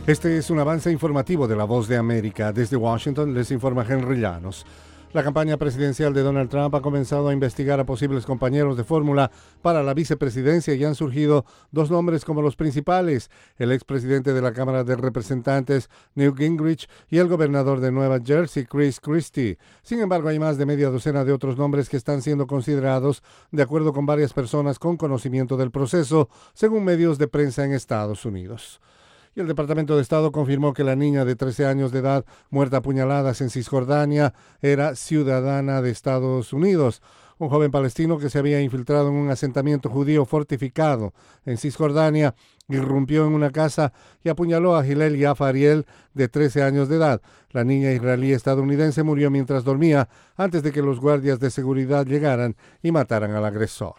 Este es un avance informativo de La Voz de América. Desde Washington les informa Henry Llanos. La campaña presidencial de Donald Trump ha comenzado a investigar a posibles compañeros de fórmula para la vicepresidencia y han surgido dos nombres como los principales: el expresidente de la Cámara de Representantes, Newt Gingrich, y el gobernador de Nueva Jersey, Chris Christie. Sin embargo, hay más de media docena de otros nombres que están siendo considerados, de acuerdo con varias personas con conocimiento del proceso, según medios de prensa en Estados Unidos. Y el Departamento de Estado confirmó que la niña de 13 años de edad, muerta a puñaladas en Cisjordania, era ciudadana de Estados Unidos. Un joven palestino que se había infiltrado en un asentamiento judío fortificado en Cisjordania irrumpió en una casa y apuñaló a Hillel Yaffa Ariel, de 13 años de edad. La niña israelí estadounidense murió mientras dormía, antes de que los guardias de seguridad llegaran y mataran al agresor.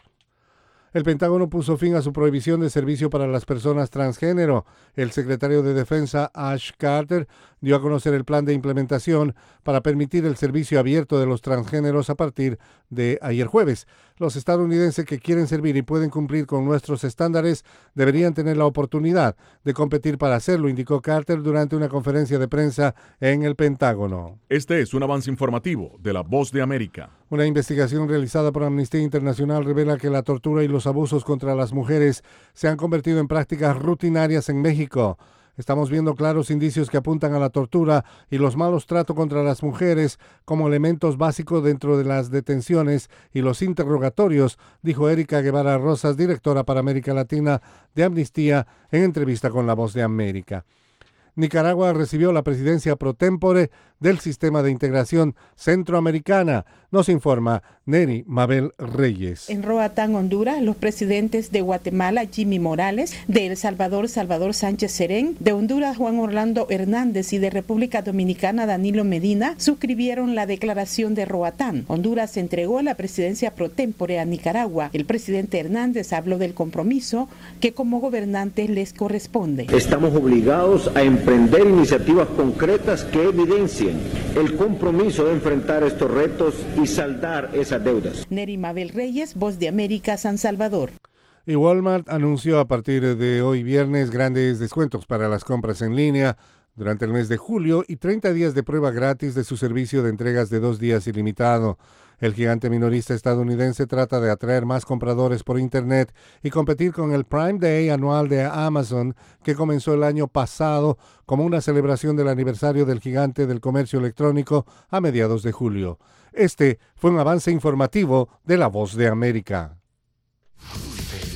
El Pentágono puso fin a su prohibición de servicio para las personas transgénero. El secretario de Defensa, Ash Carter, dio a conocer el plan de implementación para permitir el servicio abierto de los transgéneros a partir de ayer jueves. Los estadounidenses que quieren servir y pueden cumplir con nuestros estándares deberían tener la oportunidad de competir para hacerlo, indicó Carter durante una conferencia de prensa en el Pentágono. Este es un avance informativo de La Voz de América. Una investigación realizada por Amnistía Internacional revela que la tortura y los abusos contra las mujeres se han convertido en prácticas rutinarias en México. Estamos viendo claros indicios que apuntan a la tortura y los malos tratos contra las mujeres como elementos básicos dentro de las detenciones y los interrogatorios, dijo Erika Guevara Rosas, directora para América Latina de Amnistía, en entrevista con La Voz de América. Nicaragua recibió la presidencia pro tempore del Sistema de Integración Centroamericana. Nos informa Neri Mabel Reyes. En Roatán, Honduras, los presidentes de Guatemala, Jimmy Morales, de El Salvador, Salvador Sánchez Serén, de Honduras, Juan Orlando Hernández, y de República Dominicana, Danilo Medina, suscribieron la declaración de Roatán. Honduras entregó la presidencia pro tempore a Nicaragua. El presidente Hernández habló del compromiso que como gobernantes les corresponde. Estamos obligados a emprender iniciativas concretas que evidencien el compromiso de enfrentar estos retos y saldar esas deudas. Neri Mabel Reyes, Voz de América, San Salvador. Y Walmart anunció a partir de hoy viernes grandes descuentos para las compras en línea durante el mes de julio y 30 días de prueba gratis de su servicio de entregas de 2 días ilimitado. El gigante minorista estadounidense trata de atraer más compradores por Internet y competir con el Prime Day anual de Amazon, que comenzó el año pasado como una celebración del aniversario del gigante del comercio electrónico a mediados de julio. Este fue un avance informativo de La Voz de América.